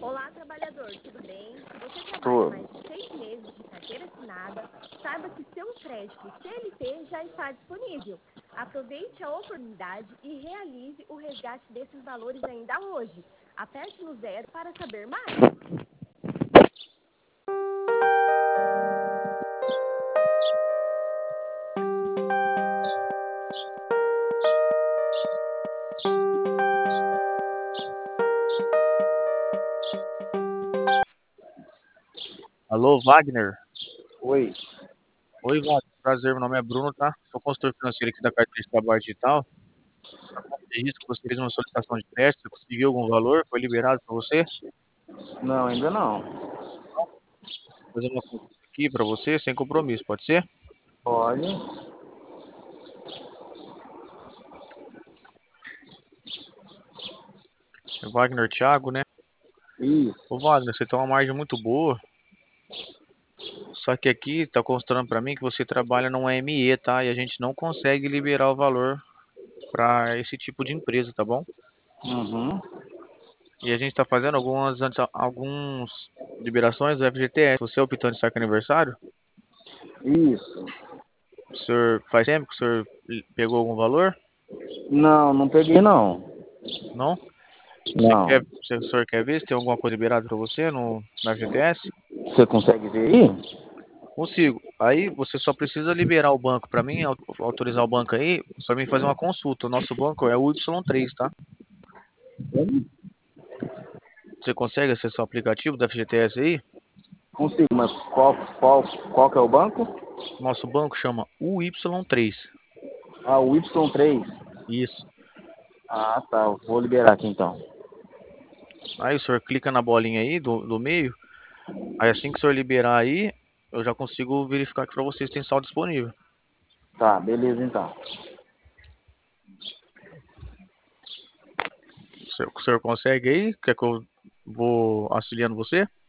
Olá, trabalhador, tudo bem? Se você trabalha Tô. mais de 6 meses de carteira assinada, saiba que seu crédito CLT já está disponível. Aproveite a oportunidade e realize o resgate desses valores ainda hoje. Aperte no 0 para saber mais. Alô, Wagner? Oi. Oi, Wagner. Prazer, meu nome é Bruno, tá? Sou consultor financeiro aqui da Carteira de Trabalho Digital. É isso que você fez uma solicitação de crédito, você conseguiu algum valor? Foi liberado para você? Não, ainda não. Vou fazer uma consulta aqui para você, sem compromisso, pode ser? Pode. É Wagner Thiago, né? Isso. Ô, Wagner, você tem uma margem muito boa, só que aqui tá constando para mim que você trabalha num ME, tá? E a gente não consegue liberar o valor para esse tipo de empresa, tá bom? Uhum. E a gente está fazendo alguns liberações do FGTS. Você é optante de saque aniversário? Isso. O senhor faz tempo que o senhor pegou algum valor? Não, não peguei não. Não? Não. O senhor quer ver se tem alguma coisa liberada para você no FGTS? Você consegue ver aí? Consigo. Aí você só precisa liberar o banco para mim, autorizar o banco aí, para mim fazer uma consulta. O nosso banco é o Y3, tá? Você consegue acessar o aplicativo do FGTS aí? Consigo, mas qual que é o banco? Nosso banco chama UY3. Ah, o Y3. Isso. Ah, tá. Eu vou liberar aqui então. Aí o senhor clica na bolinha aí do meio. Aí assim que o senhor liberar aí, eu já consigo verificar aqui para vocês se tem saldo disponível. Tá, beleza então. O senhor consegue aí? Quer que eu vou auxiliando você?